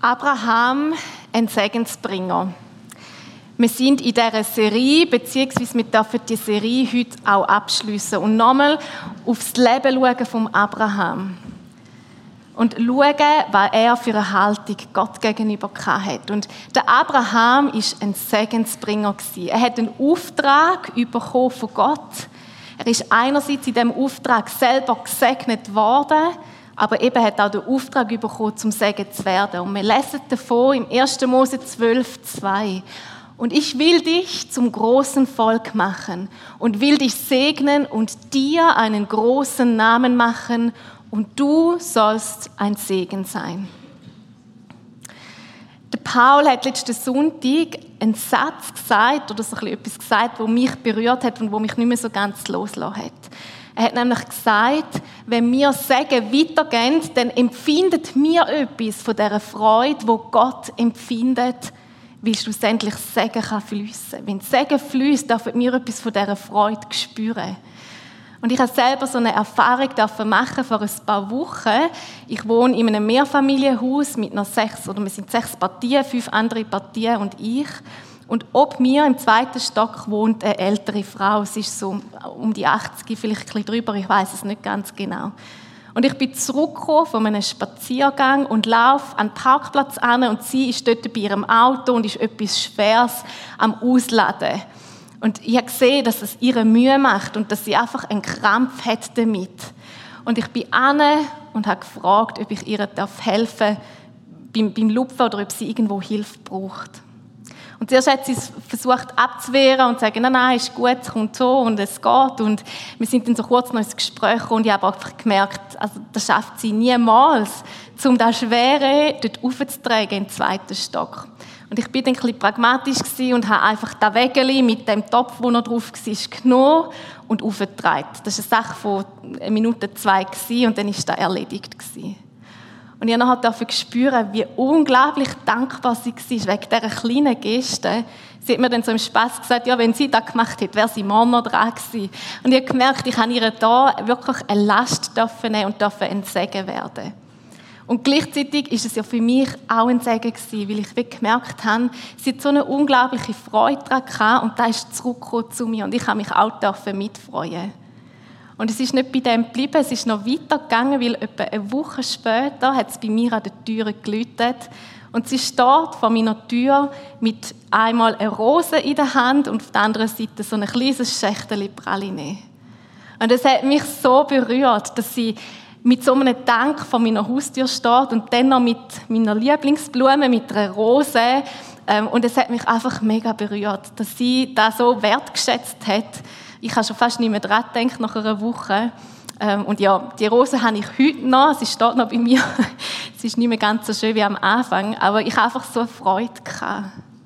Abraham, ein Segensbringer. Wir sind in dieser Serie, beziehungsweise wir dürfen die Serie heute auch abschliessen und nochmal aufs Leben schauen von Abraham. Und schauen, was er für eine Haltung Gott gegenüber hatte. Und der Abraham war ein Segensbringer. Er hat einen Auftrag bekommen von Gott. Er ist einerseits in diesem Auftrag selber gesegnet worden, aber eben hat auch den Auftrag bekommen, zum Segen zu werden. Und wir lesen davon im 1. Mose 12,2. Und ich will dich zum großen Volk machen und will dich segnen und dir einen großen Namen machen und du sollst ein Segen sein. Der Paul hat letzten Sonntag einen Satz gesagt, oder so etwas gesagt, das mich berührt hat und das mich nicht mehr so ganz losgelassen hat. Er hat nämlich gesagt, wenn wir Segen weitergeben, dann empfindet mir etwas von dieser Freude, die Gott empfindet, weil schlussendlich Segen fliessen kann. Wenn Segen fließt, dürfen wir etwas von dieser Freude spüren. Und ich habe selber so eine Erfahrung machen vor ein paar Wochen. Ich wohne in einem Mehrfamilienhaus mit noch 6, oder wir sind 6 Partien, 5 andere Partien und ich. Und ob mir im 2. Stock wohnt eine ältere Frau. Sie ist so um die 80, vielleicht ein bisschen drüber, ich weiß es nicht ganz genau. Und ich bin zurückgekommen von einem Spaziergang und laufe an den Parkplatz an und sie ist dort bei ihrem Auto und ist etwas Schweres am Ausladen. Und ich habe gesehen, dass es ihre Mühe macht und dass sie einfach einen Krampf hat damit. Und ich bin an und habe gefragt, ob ich ihr helfen darf beim Lupfen oder ob sie irgendwo Hilfe braucht. Und zuerst hat sie es versucht abzuwehren und zu sagen, nein, ist gut, es kommt so und es geht. Und wir sind dann so kurz noch ins Gespräch gekommen und ich habe einfach gemerkt, also das schafft sie niemals, um das Schwere dort raufzutragen in den 2. Stock. Und ich bin dann ein bisschen pragmatisch und habe einfach das Wägeli mit dem Topf, der noch drauf war, genommen und aufgetragen. Das war eine Sache von 1 Minute, 2 und dann war das erledigt. Und ich durfte spüren, wie unglaublich dankbar sie war wegen dieser kleinen Geste. Sie hat mir dann so im Spass gesagt, ja, wenn sie das gemacht hätte, wäre sie morgen noch dran gewesen. Und ich habe gemerkt, ich habe ihr da wirklich eine Last nehmen und ein Segen werden. Und gleichzeitig war es ja für mich auch ein Segen gewesen, weil ich gemerkt habe, sie hat so eine unglaubliche Freude daran gehabt und da ist zurückgekommen zu mir und ich habe mich auch mitfreuen. Und es ist nicht bei dem geblieben, es ist noch weitergegangen, weil etwa eine Woche später hat es bei mir an der Tür geläutet und sie steht vor meiner Tür mit einmal einer Rose in der Hand und auf der anderen Seite so ein kleines Schächtel Praline. Und es hat mich so berührt, dass sie mit so einem Dank vor meiner Haustür steht und dann noch mit meiner Lieblingsblume, mit einer Rose. Und es hat mich einfach mega berührt, dass sie das so wertgeschätzt hat. Ich habe schon fast nicht mehr daran gedacht nach einer Woche. Und ja, die Rose habe ich heute noch, sie steht noch bei mir. Sie ist nicht mehr ganz so schön wie am Anfang, aber ich habe einfach so eine Freude gehabt.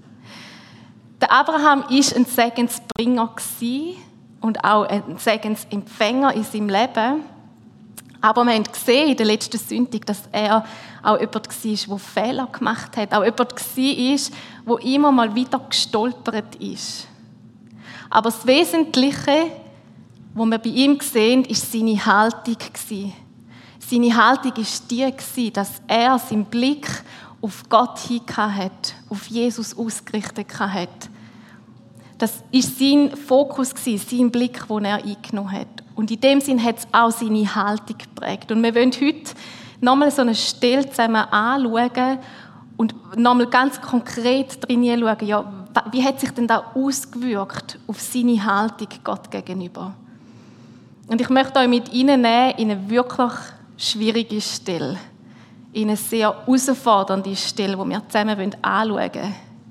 Der Abraham war ein Segensbringer und auch ein Segensempfänger in seinem Leben. Aber wir haben gesehen in der letzten Sonntag, dass er auch jemand war, der Fehler gemacht hat. Auch jemand war, der immer mal wieder gestolpert ist. Aber das Wesentliche, was wir bei ihm sehen, war seine Haltung. Seine Haltung war die, dass er seinen Blick auf Gott hingehabt, auf Jesus ausgerichtet hat. Das war sein Fokus, sein Blick, den er eingenommen hat. Und in dem Sinn hat es auch seine Haltung geprägt. Und wir wollen heute nochmal so eine Stelle zusammen anschauen und nochmal ganz konkret drin schauen, ja, wie hat sich denn das ausgewirkt auf seine Haltung Gott gegenüber? Und ich möchte euch mit reinnehmen in eine wirklich schwierige Stelle, in eine sehr herausfordernde Stelle, die wir zusammen anschauen wollen.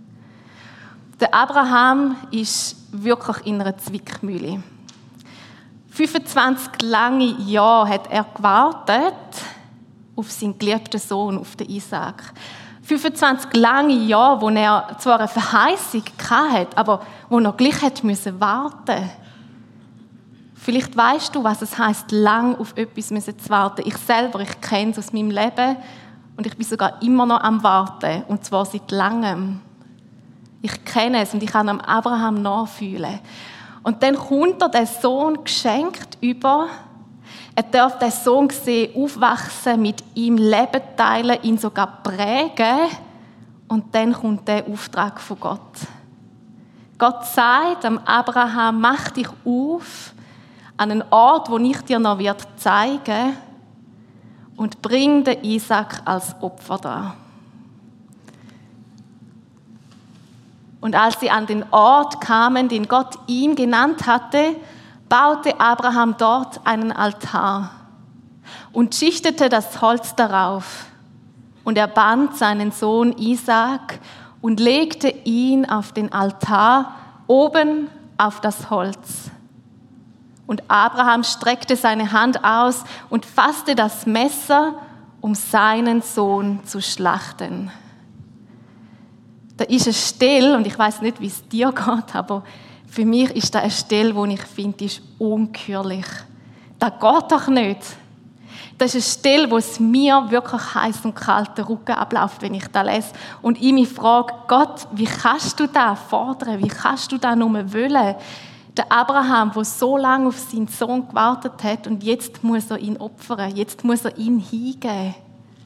Der Abraham ist wirklich in einer Zwickmühle. 25 lange Jahre hat er gewartet auf seinen geliebten Sohn, auf den Isaac. 25 lange Jahre, wo er zwar eine Verheißung hatte, aber wo er gleich warten musste. Vielleicht weißt du, was es heisst, lang auf etwas zu warten. Ich selber, ich kenne es aus meinem Leben und ich bin sogar immer noch am Warten, und zwar seit langem. Ich kenne es und ich kann am Abraham nachfühlen. Und dann kommt er den Sohn geschenkt über. Er darf den Sohn sehen, aufwachsen, mit ihm Leben teilen, ihn sogar prägen. Und dann kommt der Auftrag von Gott. Gott sagt am Abraham, mach dich auf an einen Ort, wo ich dir noch zeigen werde, und bring den Isaac als Opfer dar. Und als sie an den Ort kamen, den Gott ihm genannt hatte, baute Abraham dort einen Altar und schichtete das Holz darauf. Und er band seinen Sohn Isaak und legte ihn auf den Altar oben auf das Holz. Und Abraham streckte seine Hand aus und fasste das Messer, um seinen Sohn zu schlachten. Da ist eine Stelle, und ich weiß nicht, wie es dir geht, aber für mich ist das eine Stelle, die ich finde, die ist ungeheuerlich. Das geht doch nicht. Das ist eine Stelle, wo es mir wirklich heiß und kalt den Rücken abläuft, wenn ich das lese. Und ich mich frage, Gott, wie kannst du das fordern? Wie kannst du das nur wollen? Der Abraham, der so lange auf seinen Sohn gewartet hat, und jetzt muss er ihn opfern, jetzt muss er ihn hingeben.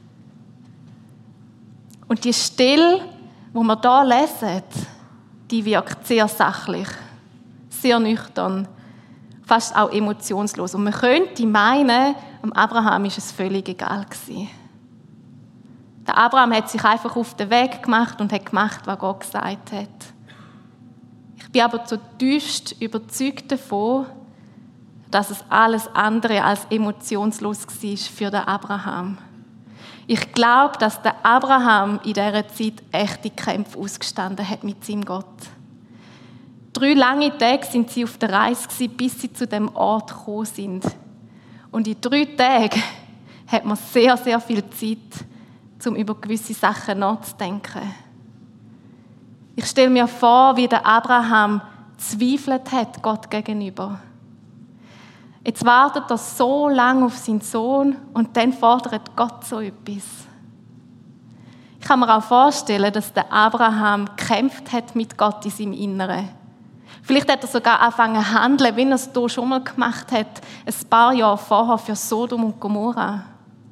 Und die Stelle, die wir hier lesen, die wirkt sehr sachlich, sehr nüchtern, fast auch emotionslos. Und man könnte meinen, dem Abraham ist es völlig egal gewesen. Der Abraham hat sich einfach auf den Weg gemacht und hat gemacht, was Gott gesagt hat. Ich bin aber zutiefst überzeugt davon, dass es alles andere als emotionslos war für den Abraham. Ich glaube, dass der Abraham in dieser Zeit echte Kämpfe ausgestanden hat mit seinem Gott. 3 lange Tage sind sie auf der Reise gewesen, bis sie zu dem Ort gekommen sind. Und in 3 Tagen hat man sehr, sehr viel Zeit, um über gewisse Sachen nachzudenken. Ich stelle mir vor, wie der Abraham zweifelt hat Gott gegenüber. Jetzt wartet er so lange auf seinen Sohn und dann fordert Gott so etwas. Ich kann mir auch vorstellen, dass der Abraham gekämpft hat mit Gott in seinem Inneren. Vielleicht hat er sogar angefangen zu handeln, wie er es hier schon mal gemacht hat, ein paar Jahre vorher für Sodom und Gomorra.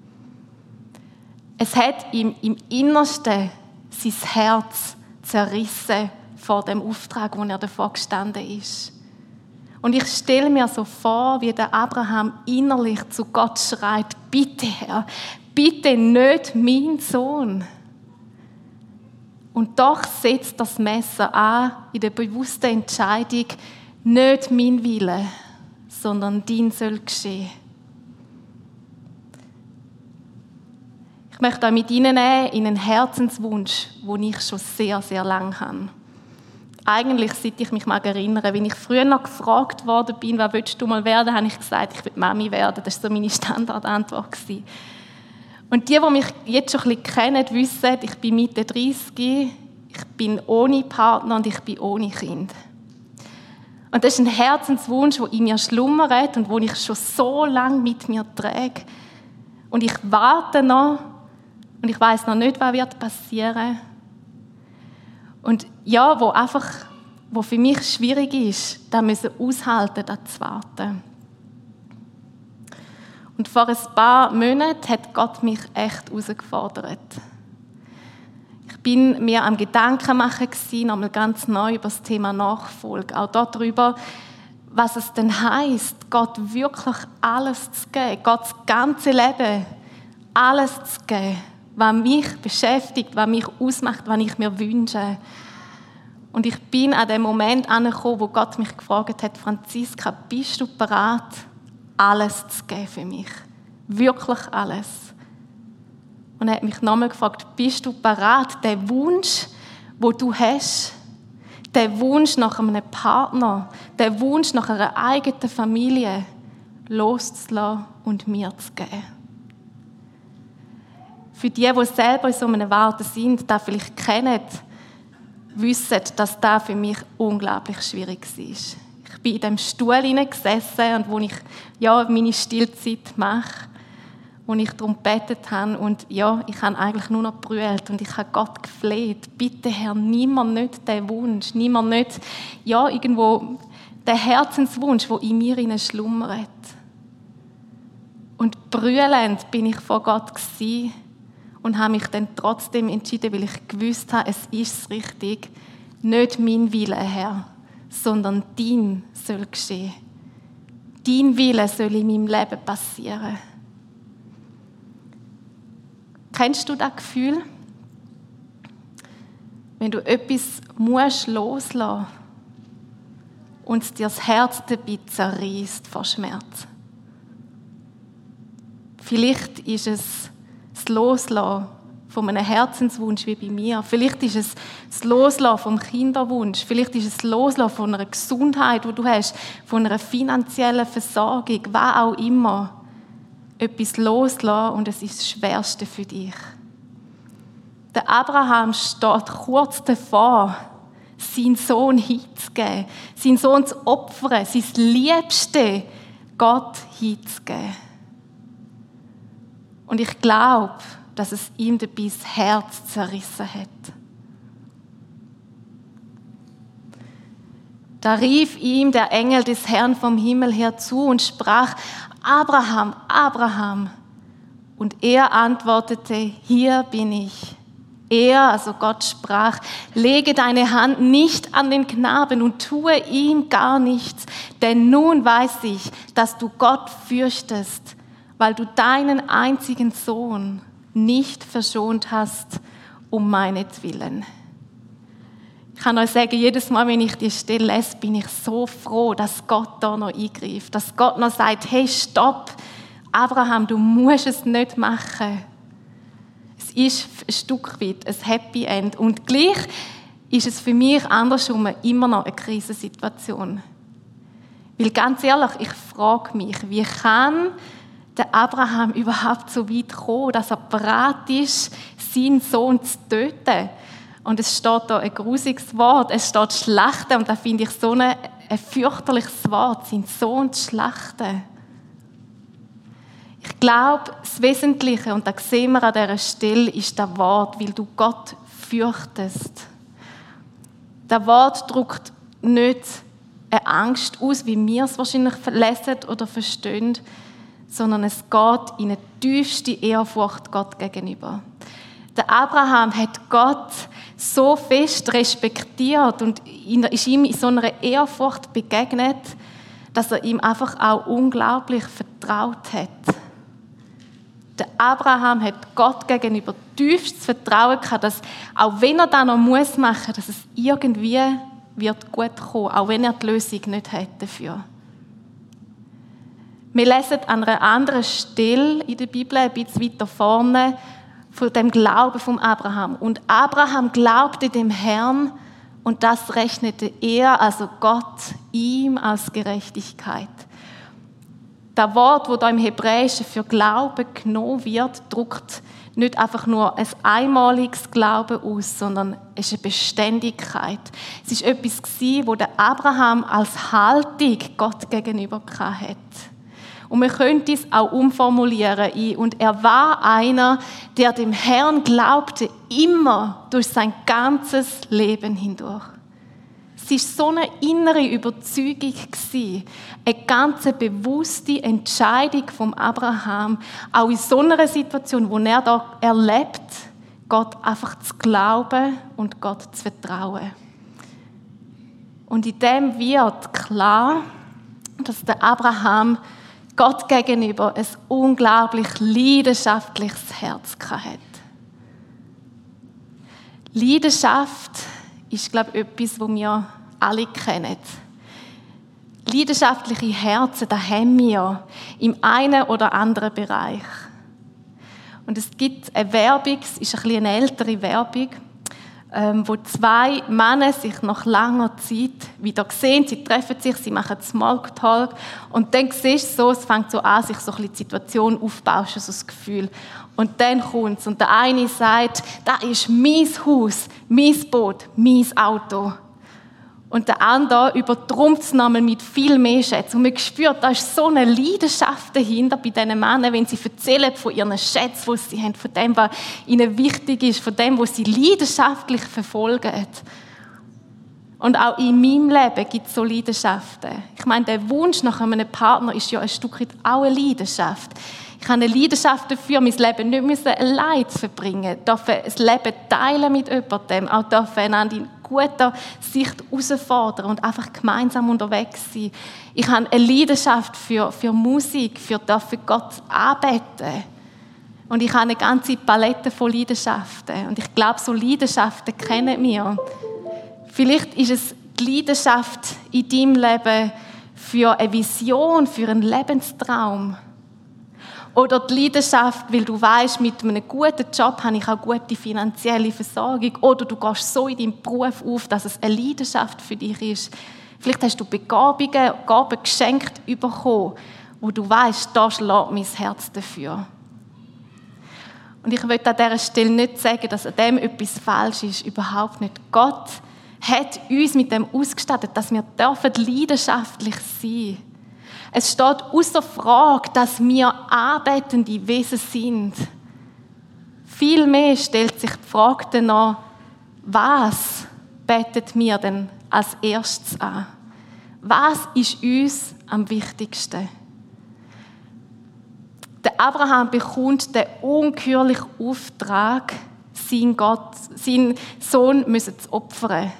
Es hat ihm im Innersten sein Herz zerrissen vor dem Auftrag, wo er davor gestanden ist. Und ich stelle mir so vor, wie der Abraham innerlich zu Gott schreit, bitte Herr, bitte nicht mein Sohn. Und doch setzt das Messer an in der bewussten Entscheidung, nicht mein Wille, sondern dein soll geschehen. Ich möchte euch mit Ihnen nehmen in einen Herzenswunsch, den ich schon sehr, sehr lange habe. Eigentlich, seit ich mich mal erinnere, wenn ich früher noch gefragt worden bin, was willst du mal werden, habe ich gesagt, ich will Mami werden. Das war so meine Standardantwort. Und die mich jetzt schon ein bisschen kennen, wissen, ich bin Mitte 30, ich bin ohne Partner und ich bin ohne Kind. Und das ist ein Herzenswunsch, der in mir schlummert und den ich schon so lange mit mir trage. Und ich warte noch und ich weiss noch nicht, was wird passieren. Und ja, wo für mich schwierig ist, da müssen aushalten, da zu warten. Und vor ein paar Monaten hat Gott mich echt herausgefordert. Ich bin mir am Gedanken machen gewesen, nochmal ganz neu über das Thema Nachfolge. Auch darüber, was es denn heisst, Gott wirklich alles zu geben, Gott das ganze Leben, alles zu geben, was mich beschäftigt, was mich ausmacht, was ich mir wünsche. Und ich bin an dem Moment angekommen, wo Gott mich gefragt hat, Franziska, bist du bereit, alles zu geben für mich? Wirklich alles. Und er hat mich nochmal gefragt, bist du bereit, den Wunsch, den du hast, den Wunsch nach einem Partner, den Wunsch nach einer eigenen Familie loszulassen und mir zu geben? Für die selber in so einem Warten sind, das vielleicht kennen, wissen, dass das für mich unglaublich schwierig war. Ich bin in diesem Stuhl gesessen und wo ich meine Stillzeit mache, wo ich darum gebetet habe und ich habe eigentlich nur noch gebrüllt und ich habe Gott gefleht, bitte Herr, nimm mir nicht den Wunsch, nimm mir nicht irgendwo den Herzenswunsch, der in mir schlummert. Und brüllend bin ich vor Gott gewesen und habe mich dann trotzdem entschieden, weil ich gewusst habe, es ist richtig, nicht mein Wille, Herr, sondern dein soll geschehen. Dein Wille soll in meinem Leben passieren. Kennst du das Gefühl? Wenn du etwas loslassen musst und es dir das Herz dabei zerreißt vor Schmerz. Vielleicht ist es das Loslassen von einem Herzenswunsch wie bei mir. Vielleicht ist es das Loslassen vom Kinderwunsch. Vielleicht ist es das Loslassen von einer Gesundheit, die du hast, von einer finanziellen Versorgung, was auch immer. Etwas loslassen und es ist das Schwerste für dich. Der Abraham steht kurz davor, seinen Sohn hinzugeben, seinen Sohn zu opfern, sein Liebste Gott hinzugeben. Und ich glaube, dass es ihm dabei das Herz zerrissen hat. Da rief ihm der Engel des Herrn vom Himmel her zu und sprach: Abraham, Abraham. Und er antwortete: Hier bin ich. Er, also Gott, sprach: Lege deine Hand nicht an den Knaben und tue ihm gar nichts, denn nun weiß ich, dass du Gott fürchtest, weil du deinen einzigen Sohn nicht verschont hast, um meinetwillen. Ich kann euch sagen, jedes Mal, wenn ich die Stelle lese, bin ich so froh, dass Gott da noch eingreift, dass Gott noch sagt: Hey, stopp, Abraham, du musst es nicht machen. Es ist ein Stück weit ein Happy End. Und gleich ist es für mich andersrum immer noch eine Krisensituation. Weil ganz ehrlich, ich frage mich, wie kann der Abraham überhaupt so weit kommen, dass er bereit ist, seinen Sohn zu töten? Und es steht da ein grusiges Wort, es steht schlachten, und da finde ich so ein fürchterliches Wort, seinen Sohn zu schlachten. Ich glaube, das Wesentliche, und das sehen wir an dieser Stelle, ist das Wort, weil du Gott fürchtest. Das Wort drückt nicht eine Angst aus, wie wir es wahrscheinlich lesen oder verstehen, sondern es geht in eine tiefste Ehrfurcht Gott gegenüber. Der Abraham hat Gott so fest respektiert und ist ihm in so einer Ehrfurcht begegnet, dass er ihm einfach auch unglaublich vertraut hat. Der Abraham hat Gott gegenüber tiefstes Vertrauen gehabt, dass auch wenn er das noch machen muss, dass es irgendwie wird gut kommen, auch wenn er die Lösung nicht hat dafür. Wir lesen an einer anderen Stelle in der Bibel, ein bisschen weiter vorne, von dem Glauben von Abraham. Und Abraham glaubte dem Herrn und das rechnete er, also Gott, ihm als Gerechtigkeit. Das Wort, das da im Hebräischen für Glauben genommen wird, drückt nicht einfach nur ein einmaliges Glauben aus, sondern es ist eine Beständigkeit. Es war etwas, das der Abraham als Haltung Gott gegenüber hatte. Und wir können es auch umformulieren. Und er war einer, der dem Herrn glaubte, immer durch sein ganzes Leben hindurch. Es war so eine innere Überzeugung, eine ganz bewusste Entscheidung von Abraham, auch in so einer Situation, wo er da erlebt, Gott einfach zu glauben und Gott zu vertrauen. Und in dem wird klar, dass der Abraham Gott gegenüber ein unglaublich leidenschaftliches Herz hatte. Leidenschaft ist, glaube ich, etwas, das wir alle kennen. Leidenschaftliche Herzen, das haben wir im einen oder anderen Bereich. Und es gibt eine Werbung, es ist ein bisschen eine ältere Werbung, wo zwei Männer sich nach langer Zeit wieder sehen, sie treffen sich, sie machen Smalltalk und dann siehst du so, es fängt so an, sich so ein bisschen die Situation aufzubauschen, so das Gefühl. Und dann kommt es und der eine sagt, das ist mein Haus, mein Boot, mein Auto. Und der andere übertrumpft es nochmal mit viel mehr Schätzen. Und man spürt, da ist so eine Leidenschaft dahinter bei diesen Männern, wenn sie erzählen von ihren Schätzen, die sie haben, von dem, was ihnen wichtig ist, von dem, was sie leidenschaftlich verfolgen. Und auch in meinem Leben gibt es so Leidenschaften. Ich meine, der Wunsch nach einem Partner ist ja ein Stück weit auch eine Leidenschaft. Ich habe eine Leidenschaft dafür, mein Leben nicht allein zu verbringen. Ich darf das Leben teilen mit jemandem. Auch darf einander in guter Sicht herausfordern und einfach gemeinsam unterwegs sein. Ich habe eine Leidenschaft für Musik, für Gott anbeten. Und ich habe eine ganze Palette von Leidenschaften. Und ich glaube, so Leidenschaften kennen wir. Vielleicht ist es die Leidenschaft in deinem Leben für eine Vision, für einen Lebenstraum. Oder die Leidenschaft, weil du weißt, mit einem guten Job habe ich auch gute finanzielle Versorgung. Oder du gehst so in deinem Beruf auf, dass es eine Leidenschaft für dich ist. Vielleicht hast du Gaben geschenkt bekommen, wo du weißt, da schlägt mein Herz dafür. Und ich will an dieser Stelle nicht sagen, dass an dem etwas falsch ist. Überhaupt nicht. Gott hat uns mit dem ausgestattet, dass wir leidenschaftlich sein dürfen. Es steht außer Frage, dass wir arbeitende Wesen sind. Vielmehr stellt sich die Frage danach, was betet mir denn als erstes an? Was ist uns am wichtigsten? Der Abraham bekommt den ungeheuerlichen Auftrag, seinen Sohn zu opfern.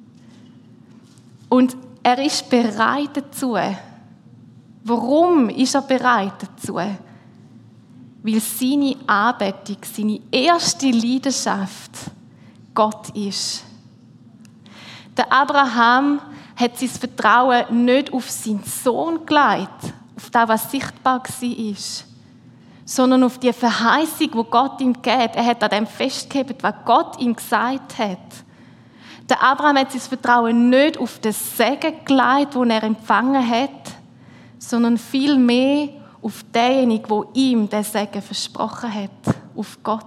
Und er ist bereit dazu. Warum ist er bereit dazu? Weil seine Anbetung, seine erste Leidenschaft Gott ist. Der Abraham hat sein Vertrauen nicht auf seinen Sohn gelegt, auf das, was sichtbar war, sondern auf die Verheißung, die Gott ihm gibt. Er hat an dem festgehalten, was Gott ihm gesagt hat. Der Abraham hat sein Vertrauen nicht auf den Segen gelegt, den er empfangen hat, sondern vielmehr auf denjenigen, der ihm den Segen versprochen hat, auf Gott.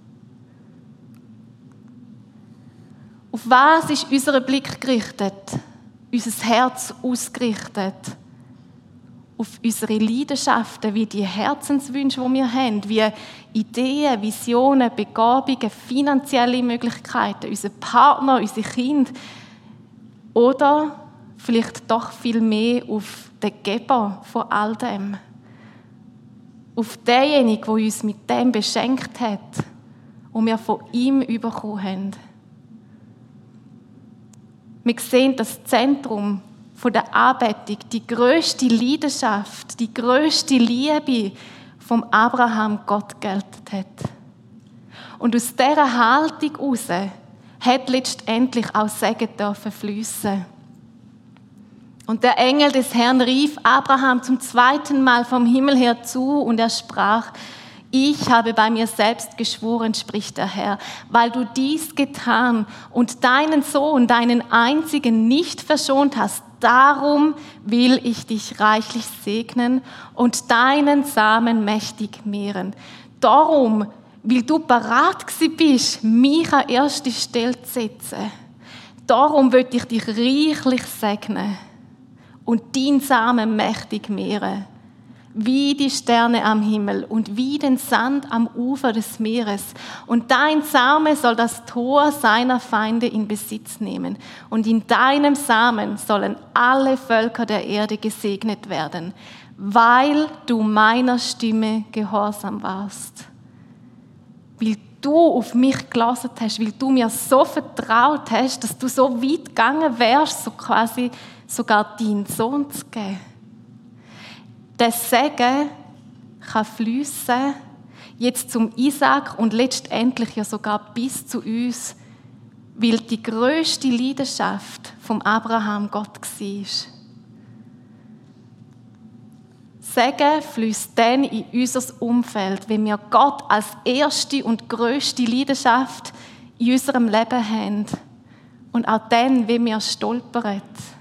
Auf was ist unser Blick gerichtet? Unser Herz ausgerichtet? Auf unsere Leidenschaften, wie die Herzenswünsche, die wir haben, wie Ideen, Visionen, Begabungen, finanzielle Möglichkeiten, unser Partner, unsere Kinder. Oder vielleicht doch viel mehr auf den Geber von all dem. Auf denjenigen, der uns mit dem beschenkt hat und wir von ihm bekommen haben. Wir sehen das Zentrum von der Anbetung, die grösste Leidenschaft, die grösste Liebe vom Abraham Gott gelten hat. Und aus dieser Haltung heraus hat letztendlich auch Segen dürfen fliessen. Und der Engel des Herrn rief Abraham zum zweiten Mal vom Himmel her zu und er sprach: Ich habe bei mir selbst geschworen, spricht der Herr, weil du dies getan und deinen Sohn, deinen einzigen, nicht verschont hast. Darum will ich dich reichlich segnen und deinen Samen mächtig mehren. Darum, weil du bereit gewesen bist, mich an erste Stelle zu setzen. Darum will ich dich reichlich segnen und deinen Samen mächtig mehren. Wie die Sterne am Himmel und wie den Sand am Ufer des Meeres. Und dein Same soll das Tor seiner Feinde in Besitz nehmen. Und in deinem Samen sollen alle Völker der Erde gesegnet werden, weil du meiner Stimme gehorsam warst. Weil du auf mich gelassen hast, weil du mir so vertraut hast, dass du so weit gegangen wärst, so quasi sogar deinen Sohn zu geben. Der Segen kann fliessen, jetzt zum Isaac und letztendlich ja sogar bis zu uns, weil die grösste Leidenschaft vom Abraham Gott war. Segen fließt dann in unser Umfeld, wenn wir Gott als erste und grösste Leidenschaft in unserem Leben haben. Und auch dann, wenn wir stolpern.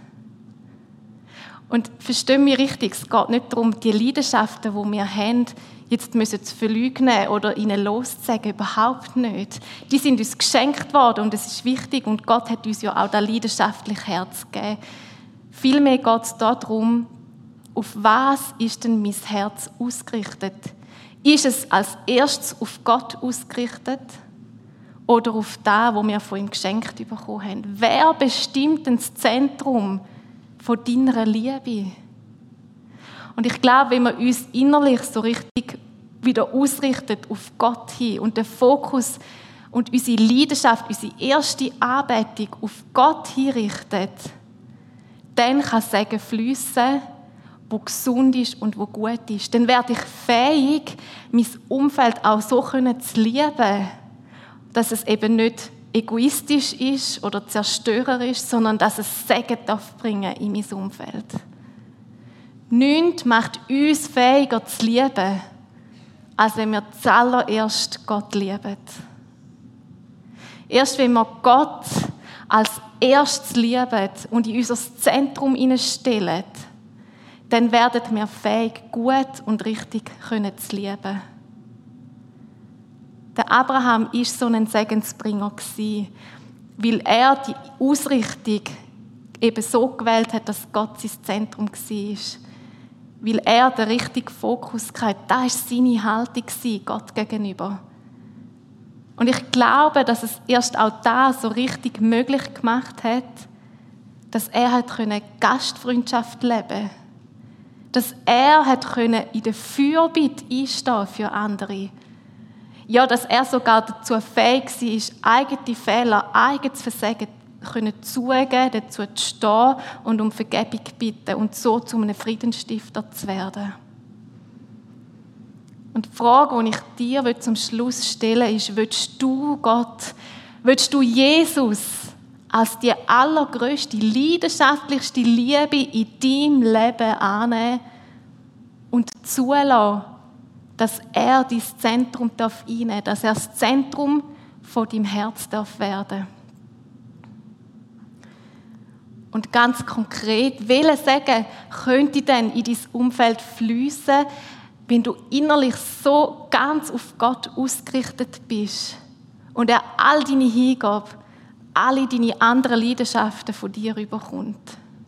Und verstehen mich richtig, es geht nicht darum, die Leidenschaften, die wir haben, jetzt zu verleugnen oder ihnen loszusagen, überhaupt nicht. Die sind uns geschenkt worden und es ist wichtig und Gott hat uns ja auch das leidenschaftliche Herz gegeben. Vielmehr geht es darum, auf was ist denn mein Herz ausgerichtet? Ist es als erstes auf Gott ausgerichtet oder auf das, was wir von ihm geschenkt bekommen haben? Wer bestimmt denn das Zentrum von deiner Liebe? Und ich glaube, wenn wir uns innerlich so richtig wieder ausrichtet auf Gott hin und den Fokus und unsere Leidenschaft, unsere erste Anbetung auf Gott hinrichtet, dann kann Segen fliessen, wo gesund ist und wo gut ist. Dann werde ich fähig, mein Umfeld auch so zu lieben, dass es eben nicht egoistisch ist oder zerstörerisch, sondern dass es Segen bringen darf in mein Umfeld. Nichts macht uns fähiger zu lieben, als wenn wir zuallererst Gott lieben. Erst wenn wir Gott als erstes lieben und in unser Zentrum hineinstellen, dann werden wir fähig, gut und richtig zu lieben. Der Abraham war so ein Segensbringer, weil er die Ausrichtung eben so gewählt hat, dass Gott sein Zentrum war. Weil er den richtigen Fokus hatte. Das war seine Haltung Gott gegenüber. Und ich glaube, dass es erst auch das so richtig möglich gemacht hat, dass er Gastfreundschaft leben konnte. Dass er in der Fürbitte einstehen für andere. Ja, dass er sogar dazu fähig war, eigene Fehler, eigenes Versagen zugeben, dazu zu stehen und um Vergebung bitten und so zu einem Friedensstifter zu werden. Und die Frage, die ich dir zum Schluss stellen will, ist, willst du Jesus als die allergrößte, leidenschaftlichste Liebe in deinem Leben annehmen und zulassen, dass er dein Zentrum einnehmen darf, dass er das Zentrum von deinem Herz werden darf. Und ganz konkret, welcher Segen könnte denn in dein Umfeld fließen, wenn du innerlich so ganz auf Gott ausgerichtet bist und er all deine Hingabe, alle deine anderen Leidenschaften von dir überkommt?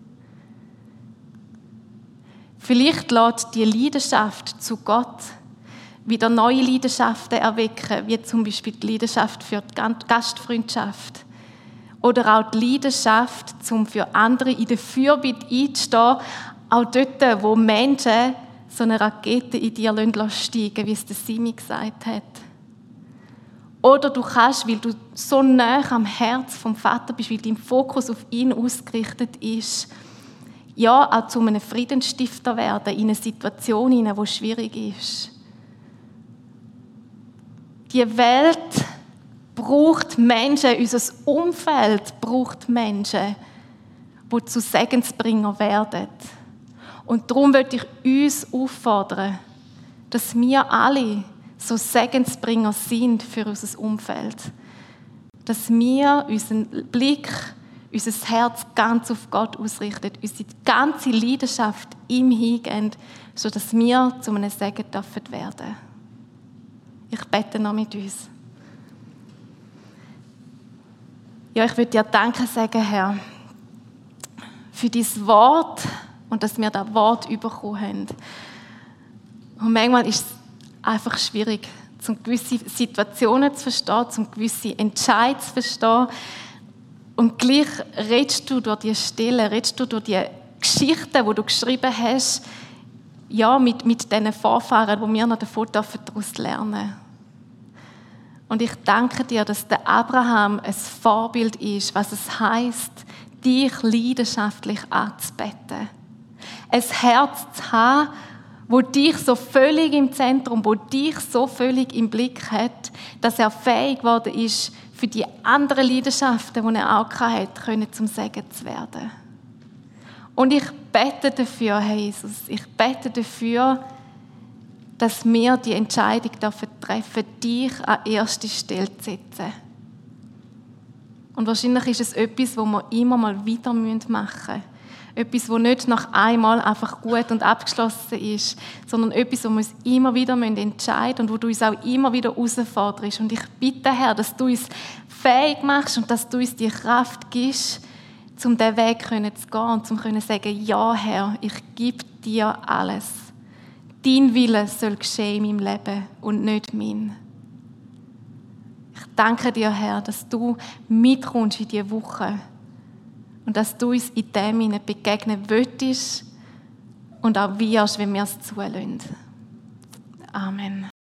Vielleicht lässt die Leidenschaft zu Gott wieder neue Leidenschaften erwecken, wie zum Beispiel die Leidenschaft für die Gastfreundschaft. Oder auch die Leidenschaft, um für andere in der Fürbitte einzustehen, auch dort, wo Menschen so eine Rakete in dir steigen lassen, wie es der Simi gesagt hat. Oder du kannst, weil du so nah am Herz vom Vater bist, weil dein Fokus auf ihn ausgerichtet ist, ja, auch zu einem Friedensstifter werden, in eine Situation, die schwierig ist. Die Welt braucht Menschen, unser Umfeld braucht Menschen, die zu Segensbringer werden. Und darum möchte ich uns auffordern, dass wir alle so Segensbringer sind für unser Umfeld. Dass wir unseren Blick, unser Herz ganz auf Gott ausrichten, unsere ganze Leidenschaft ihm hingeben, sodass wir zu einem Segen werden dürfen. Ich bete noch mit uns. Ja, ich würde dir Danke sagen, Herr, für dein Wort und dass wir das Wort bekommen haben. Und manchmal ist es einfach schwierig, um gewisse Situationen zu verstehen, um gewisse Entscheidungen zu verstehen. Und gleich redest du durch die Stille, redest du durch die Geschichten, die du geschrieben hast, ja, mit diesen Vorfahren, wo wir noch davon daraus lernen dürfen. Und ich danke dir, dass der Abraham ein Vorbild ist, was es heisst, dich leidenschaftlich anzubeten. Ein Herz zu haben, wo dich so völlig im Zentrum, wo dich so völlig im Blick hat, dass er fähig geworden ist, für die anderen Leidenschaften, die er auch hatte, zum Segen zu werden. Und ich bete dafür, Herr Jesus, ich bete dafür, dass wir die Entscheidung treffen dürfen, dich an erste Stelle zu setzen. Und wahrscheinlich ist es etwas, das wir immer mal wieder machen müssen. Etwas, das nicht nach einmal einfach gut und abgeschlossen ist, sondern etwas, das wir uns immer wieder entscheiden müssen und wo du uns auch immer wieder herausforderst. Und ich bitte, Herr, dass du uns fähig machst und dass du uns die Kraft gibst, um diesen Weg zu gehen und zu sagen, ja, Herr, ich gebe dir alles. Dein Wille soll geschehen in meinem Leben und nicht mein. Ich danke dir, Herr, dass du mitkommst in diese Woche und dass du uns in dem begegnen willst und auch wirst, wenn wir es zulassen. Amen.